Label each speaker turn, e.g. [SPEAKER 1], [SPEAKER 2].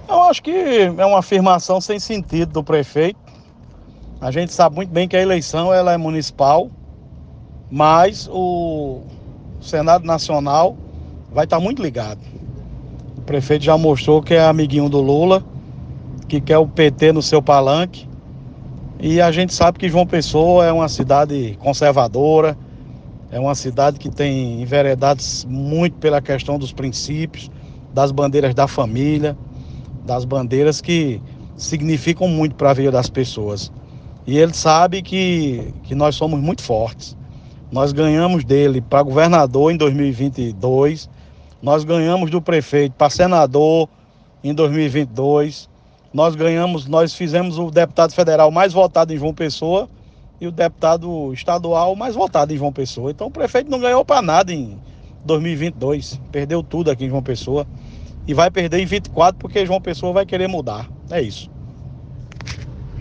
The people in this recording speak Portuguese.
[SPEAKER 1] Eu acho que é uma afirmação sem sentido do prefeito. A gente sabe muito bem que a eleição ela é municipal, mas o Senado Nacional vai estar muito ligado. O prefeito já mostrou que é amiguinho do Lula, que quer o PT no seu palanque. E a gente sabe que João Pessoa é uma cidade conservadora, é uma cidade que tem enveredado muito pela questão dos princípios, das bandeiras da família, das bandeiras que significam muito para a vida das pessoas. E ele sabe que nós somos muito fortes. Nós ganhamos dele para governador em 2022, nós ganhamos do prefeito para senador em 2022, nós fizemos o deputado federal mais votado em João Pessoa e o deputado estadual mais votado em João Pessoa. Então o prefeito não ganhou para nada em 2022, perdeu tudo aqui em João Pessoa e vai perder em 24 porque João Pessoa vai querer mudar. É isso.